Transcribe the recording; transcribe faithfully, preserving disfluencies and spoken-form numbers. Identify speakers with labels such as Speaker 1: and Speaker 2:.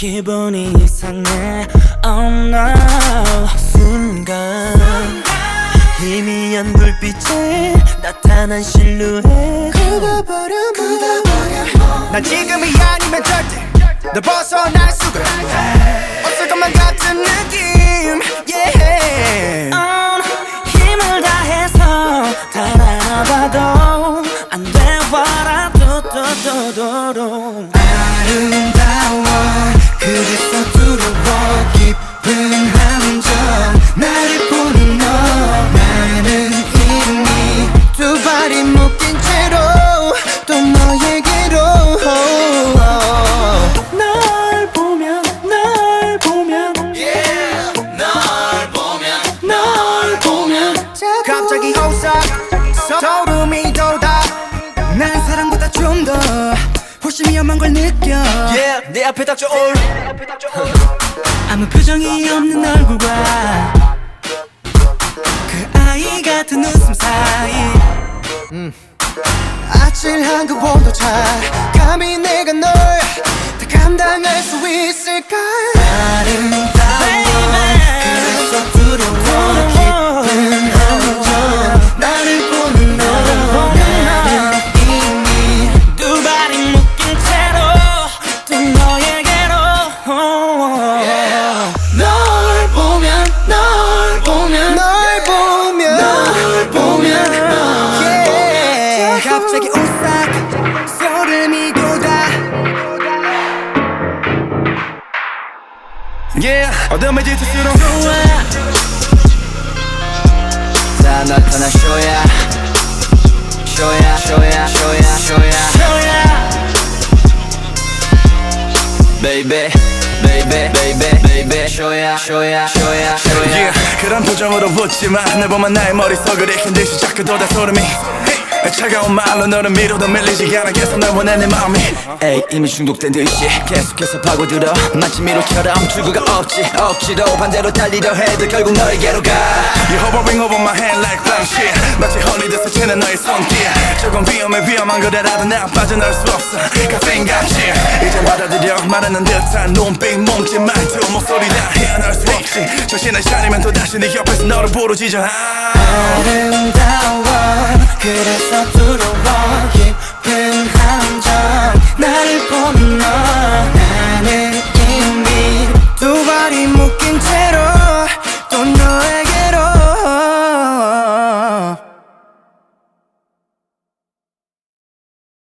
Speaker 1: 기분이 이상해. Oh no. 순간 희미한 불빛에 나타난 실루엣.
Speaker 2: 그대버려 그대버려 난 지금이 아니면 절대 널 벗어날 수가 없을 것만 같은 느낌. Yeah.
Speaker 1: oh, 힘을 다해서 달아봐도 안 돼. What I do do do do do.
Speaker 2: 아름다워 그래서 두려워 깊은 함정 나를 보는 너. 나는 이미 두 발이 묶인 채로 또 너에게로.
Speaker 1: 널 보면 널 보면
Speaker 2: Yeah. 널 보면
Speaker 1: 널 보면
Speaker 2: 갑자기 오싹 소름이 돋아. 난 사랑보다 좀 더 훨씬 위험한 걸 느껴. Yeah, 내 앞에 닥쳐 올
Speaker 1: 아무 표정이 없는 얼굴과 그 아이 같은 웃음 사이.
Speaker 2: 음. 아찔한 그 온도차 감히 내가 널 다 감당할 수 있을까. 아름다워 그래서 두려워 깊은 함정 나를 보는 너. 나는 이미
Speaker 1: 두 발이 묶인 채로 또 너에게로.
Speaker 2: yeah. 널 보면 널 보면 널 보면 널 보면 yeah. 갑자기 오싹 소름이 돋아. Yeah. 어둠에 짙을수록 좋아. 자 널 떠나 쇼야 쇼야 쇼야 쇼야 쇼야 쇼야 Baby baby baby baby 쇼야 쇼야 쇼야 쇼야.
Speaker 3: yeah, 그런 표정으로 웃지마. 날 보면 나의 머릿속을 익힌 듯이 자꾸 돋아 소름이. 차가운 말로 너를 밀어도 밀리지 않아겠어. 널 원해 내 마음이. 에이 이미 중독된 듯이 계속해서 파고들어. 마치 미로처럼 출구가 없지. 억지로 반대로 달리려 해도 결국 너에게로 가. You're hovering over my head like flying shit. 마치 홀리듯 스치는 너의 손길. 조금 위험해 위험한 거라도 나 빠져나올 수 없어. 카페인 같이 이젠 받아들여 말하는 듯한 눈빛 뭉친 말투 목소리 다 헤어날 수 없이. 정신을 차리면 또다시 네 옆에서 너를 부르짖어.
Speaker 2: 아름다워 그래서 두려워 깊은 함정 나를 보는 너. 나는 이미 두 발이 묶인 채로